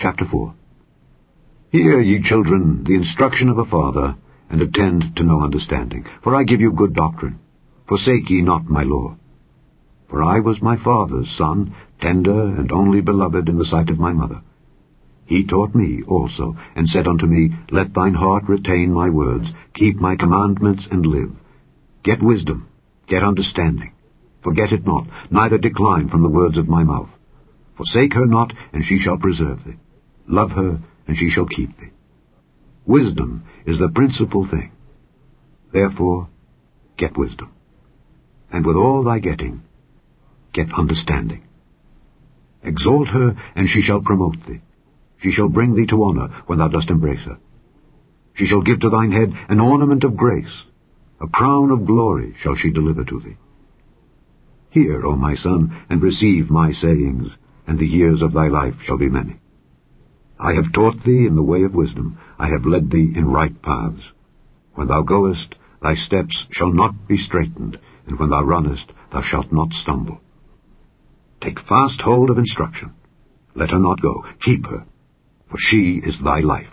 Chapter 4. Hear, ye children, the instruction of a father, and attend to no understanding. For I give you good doctrine. Forsake ye not my law. For I was my father's son, tender and only beloved in the sight of my mother. He taught me also, and said unto me, Let thine heart retain my words, keep my commandments, and live. Get wisdom, get understanding. Forget it not, neither decline from the words of my mouth. Forsake her not, and she shall preserve thee. Love her, and she shall keep thee. Wisdom is the principal thing. Therefore, get wisdom. And with all thy getting, get understanding. Exalt her, and she shall promote thee. She shall bring thee to honor when thou dost embrace her. She shall give to thine head an ornament of grace. A crown of glory shall she deliver to thee. Hear, O my son, and receive my sayings, and the years of thy life shall be many. I have taught thee in the way of wisdom. I have led thee in right paths. When thou goest, thy steps shall not be straitened, and when thou runnest, thou shalt not stumble. Take fast hold of instruction. Let her not go. Keep her, for she is thy life.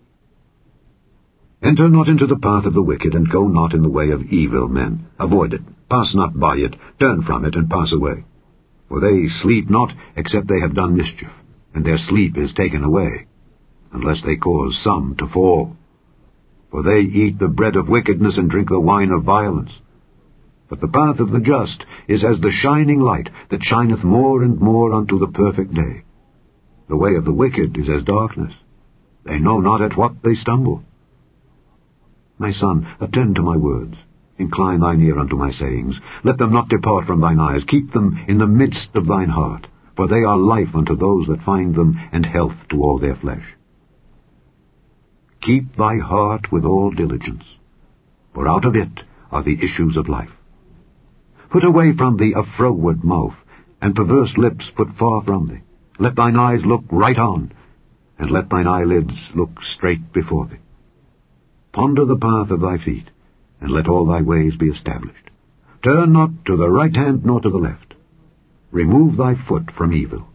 Enter not into the path of the wicked, and go not in the way of evil men. Avoid it. Pass not by it. Turn from it, and pass away. For they sleep not, except they have done mischief, and their sleep is taken away, unless they cause some to fall. For they eat the bread of wickedness, and drink the wine of violence. But the path of the just is as the shining light, that shineth more and more unto the perfect day. The way of the wicked is as darkness. They know not at what they stumble. My son, attend to my words. Incline thine ear unto my sayings. Let them not depart from thine eyes. Keep them in the midst of thine heart, for they are life unto those that find them, and health to all their flesh. Keep thy heart with all diligence, for out of it are the issues of life. Put away from thee a froward mouth, and perverse lips put far from thee. Let thine eyes look right on, and let thine eyelids look straight before thee. Ponder the path of thy feet, and let all thy ways be established. Turn not to the right hand nor to the left. Remove thy foot from evil.